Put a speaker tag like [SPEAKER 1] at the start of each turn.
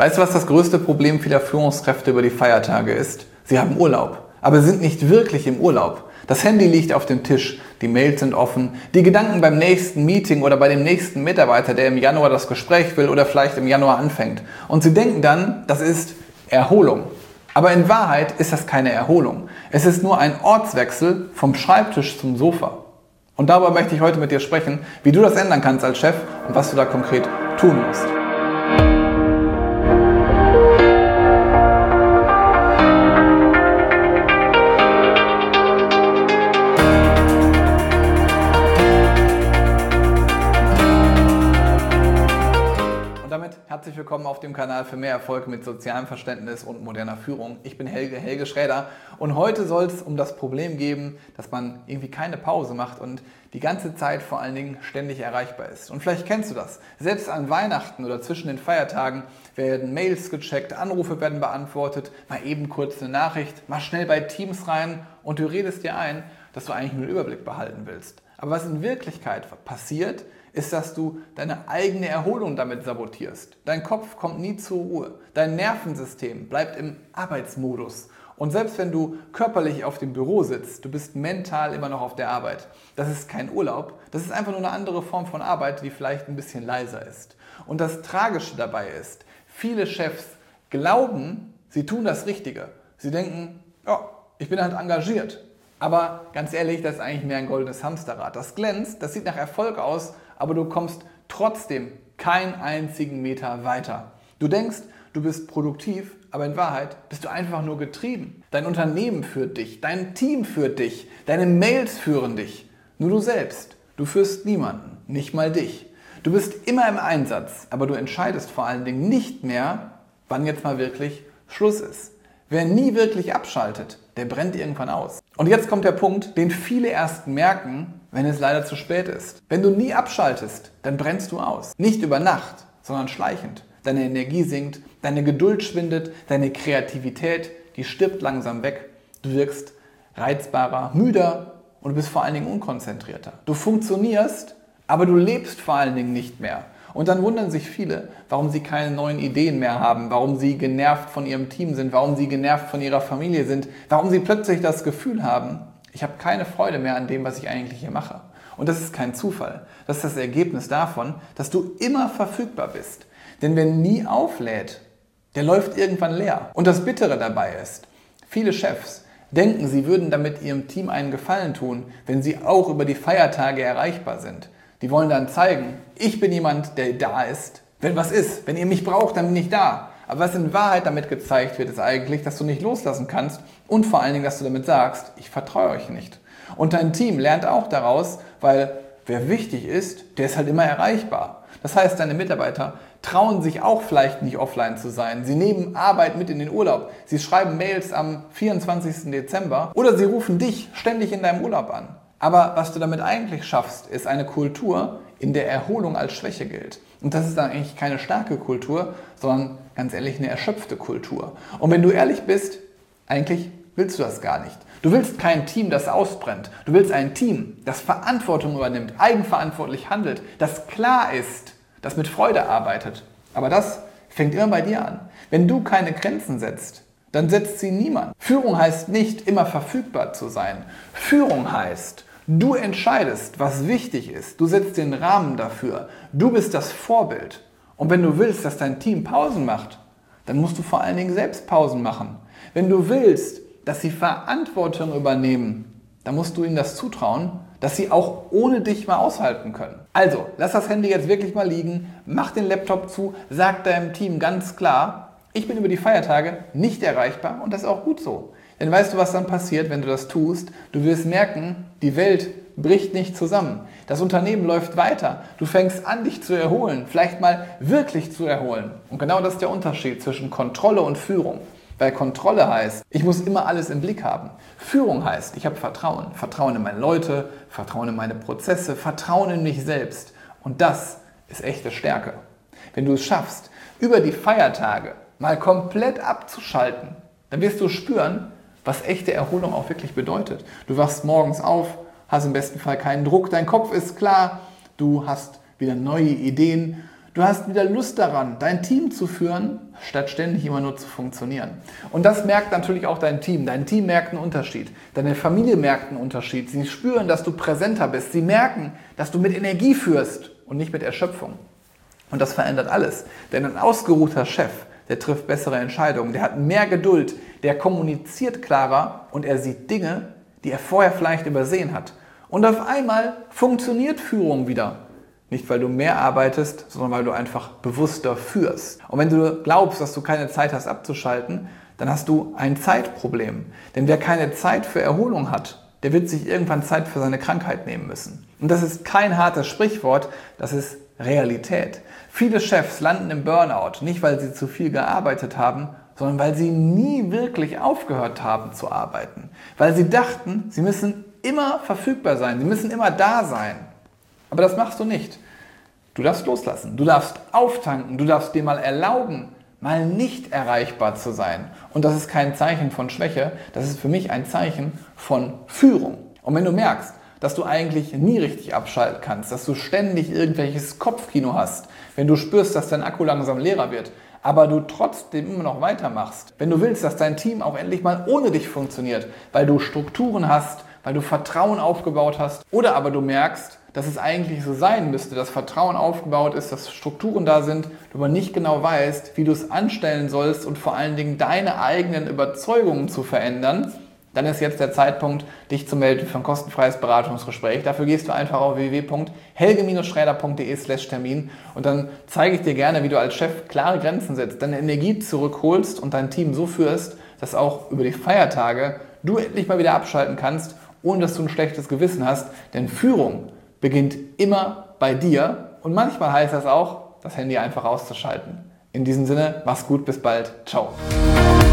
[SPEAKER 1] Weißt du, was das größte Problem vieler Führungskräfte über die Feiertage ist? Sie haben Urlaub, aber sind nicht wirklich im Urlaub. Das Handy liegt auf dem Tisch, die Mails sind offen, die Gedanken beim nächsten Meeting oder bei dem nächsten Mitarbeiter, der im Januar das Gespräch will oder vielleicht im Januar anfängt. Und sie denken dann, das ist Erholung. Aber in Wahrheit ist das keine Erholung. Es ist nur ein Ortswechsel vom Schreibtisch zum Sofa. Und darüber möchte ich heute mit dir sprechen, wie du das ändern kannst als Chef und was du da konkret tun musst. Herzlich willkommen auf dem Kanal für mehr Erfolg mit sozialem Verständnis und moderner Führung. Ich bin Helge Schräder und heute soll es um das Problem gehen, dass man irgendwie keine Pause macht und die ganze Zeit vor allen Dingen ständig erreichbar ist. Und vielleicht kennst du das. Selbst an Weihnachten oder zwischen den Feiertagen werden Mails gecheckt, Anrufe werden beantwortet, mal eben kurz eine Nachricht, mal schnell bei Teams rein und du redest dir ein, dass du eigentlich nur den Überblick behalten willst. Aber was in Wirklichkeit passiert, ist, dass du deine eigene Erholung damit sabotierst. Dein Kopf kommt nie zur Ruhe. Dein Nervensystem bleibt im Arbeitsmodus. Und selbst wenn du körperlich auf dem Büro sitzt, du bist mental immer noch auf der Arbeit. Das ist kein Urlaub, das ist einfach nur eine andere Form von Arbeit, die vielleicht ein bisschen leiser ist. Und das Tragische dabei ist, viele Chefs glauben, sie tun das Richtige. Sie denken, ja, ich bin halt engagiert. Aber ganz ehrlich, das ist eigentlich mehr ein goldenes Hamsterrad. Das glänzt, das sieht nach Erfolg aus, aber du kommst trotzdem keinen einzigen Meter weiter. Du denkst, du bist produktiv, aber in Wahrheit bist du einfach nur getrieben. Dein Unternehmen führt dich, dein Team führt dich, deine Mails führen dich. Nur du selbst, du führst niemanden, nicht mal dich. Du bist immer im Einsatz, aber du entscheidest vor allen Dingen nicht mehr, wann jetzt mal wirklich Schluss ist. Wer nie wirklich abschaltet, der brennt irgendwann aus. Und jetzt kommt der Punkt, den viele erst merken, wenn es leider zu spät ist. Wenn du nie abschaltest, dann brennst du aus. Nicht über Nacht, sondern schleichend. Deine Energie sinkt, deine Geduld schwindet, deine Kreativität, die stirbt langsam weg. Du wirkst reizbarer, müder und du bist vor allen Dingen unkonzentrierter. Du funktionierst, aber du lebst vor allen Dingen nicht mehr. Und dann wundern sich viele, warum sie keine neuen Ideen mehr haben, warum sie genervt von ihrem Team sind, warum sie genervt von ihrer Familie sind, warum sie plötzlich das Gefühl haben, ich habe keine Freude mehr an dem, was ich eigentlich hier mache. Und das ist kein Zufall. Das ist das Ergebnis davon, dass du immer verfügbar bist. Denn wer nie auflädt, der läuft irgendwann leer. Und das Bittere dabei ist, viele Chefs denken, sie würden damit ihrem Team einen Gefallen tun, wenn sie auch über die Feiertage erreichbar sind. Die wollen dann zeigen, ich bin jemand, der da ist. Wenn was ist, wenn ihr mich braucht, dann bin ich da. Aber was in Wahrheit damit gezeigt wird, ist eigentlich, dass du nicht loslassen kannst und vor allen Dingen, dass du damit sagst, ich vertraue euch nicht. Und dein Team lernt auch daraus, weil wer wichtig ist, der ist halt immer erreichbar. Das heißt, deine Mitarbeiter trauen sich auch vielleicht nicht offline zu sein. Sie nehmen Arbeit mit in den Urlaub. Sie schreiben Mails am 24. Dezember oder sie rufen dich ständig in deinem Urlaub an. Aber was du damit eigentlich schaffst, ist eine Kultur, in der Erholung als Schwäche gilt. Und das ist dann eigentlich keine starke Kultur, sondern ganz ehrlich eine erschöpfte Kultur. Und wenn du ehrlich bist, eigentlich willst du das gar nicht. Du willst kein Team, das ausbrennt. Du willst ein Team, das Verantwortung übernimmt, eigenverantwortlich handelt, das klar ist, das mit Freude arbeitet. Aber das fängt immer bei dir an. Wenn du keine Grenzen setzt, dann setzt sie niemand. Führung heißt nicht, immer verfügbar zu sein. Führung heißt, du entscheidest, was wichtig ist. Du setzt den Rahmen dafür. Du bist das Vorbild. Und wenn du willst, dass dein Team Pausen macht, dann musst du vor allen Dingen selbst Pausen machen. Wenn du willst, dass sie Verantwortung übernehmen, dann musst du ihnen das zutrauen, dass sie auch ohne dich mal aushalten können. Also, lass das Handy jetzt wirklich mal liegen, mach den Laptop zu, sag deinem Team ganz klar, ich bin über die Feiertage nicht erreichbar und das ist auch gut so. Denn weißt du, was dann passiert, wenn du das tust? Du wirst merken, die Welt bricht nicht zusammen. Das Unternehmen läuft weiter. Du fängst an, dich zu erholen, vielleicht mal wirklich zu erholen. Und genau das ist der Unterschied zwischen Kontrolle und Führung. Weil Kontrolle heißt, ich muss immer alles im Blick haben. Führung heißt, ich habe Vertrauen. Vertrauen in meine Leute, Vertrauen in meine Prozesse, Vertrauen in mich selbst. Und das ist echte Stärke. Wenn du es schaffst, über die Feiertage mal komplett abzuschalten, dann wirst du spüren, was echte Erholung auch wirklich bedeutet. Du wachst morgens auf, hast im besten Fall keinen Druck, dein Kopf ist klar, du hast wieder neue Ideen, Du hast wieder Lust daran, dein Team zu führen, statt ständig immer nur zu funktionieren. Und das merkt natürlich auch dein Team. Dein Team merkt einen Unterschied. Deine Familie merkt einen Unterschied. Sie spüren, dass du präsenter bist. Sie merken, dass du mit Energie führst und nicht mit Erschöpfung. Und das verändert alles. Denn ein ausgeruhter Chef, der trifft bessere Entscheidungen, der hat mehr Geduld, der kommuniziert klarer und er sieht Dinge, die er vorher vielleicht übersehen hat. Und auf einmal funktioniert Führung wieder. Nicht, weil du mehr arbeitest, sondern weil du einfach bewusster führst. Und wenn du glaubst, dass du keine Zeit hast abzuschalten, dann hast du ein Zeitproblem. Denn wer keine Zeit für Erholung hat, der wird sich irgendwann Zeit für seine Krankheit nehmen müssen. Und das ist kein hartes Sprichwort, das ist Realität. Viele Chefs landen im Burnout, nicht weil sie zu viel gearbeitet haben, sondern weil sie nie wirklich aufgehört haben zu arbeiten. Weil sie dachten, sie müssen immer verfügbar sein, sie müssen immer da sein. Aber das machst du nicht. Du darfst loslassen, du darfst auftanken, du darfst dir mal erlauben, mal nicht erreichbar zu sein. Und das ist kein Zeichen von Schwäche, das ist für mich ein Zeichen von Führung. Und wenn du merkst, dass du eigentlich nie richtig abschalten kannst, dass du ständig irgendwelches Kopfkino hast, wenn du spürst, dass dein Akku langsam leerer wird, aber du trotzdem immer noch weitermachst, wenn du willst, dass dein Team auch endlich mal ohne dich funktioniert, weil du Strukturen hast, weil du Vertrauen aufgebaut hast, oder aber du merkst, dass es eigentlich so sein müsste, dass Vertrauen aufgebaut ist, dass Strukturen da sind, du aber nicht genau weißt, wie du es anstellen sollst und vor allen Dingen deine eigenen Überzeugungen zu verändern, dann ist jetzt der Zeitpunkt, dich zu melden für ein kostenfreies Beratungsgespräch. Dafür gehst du einfach auf www.helge-schräder.de/Termin und dann zeige ich dir gerne, wie du als Chef klare Grenzen setzt, deine Energie zurückholst und dein Team so führst, dass auch über die Feiertage du endlich mal wieder abschalten kannst, ohne dass du ein schlechtes Gewissen hast. Denn Führung beginnt immer bei dir und manchmal heißt das auch, das Handy einfach auszuschalten. In diesem Sinne, mach's gut, bis bald. Ciao.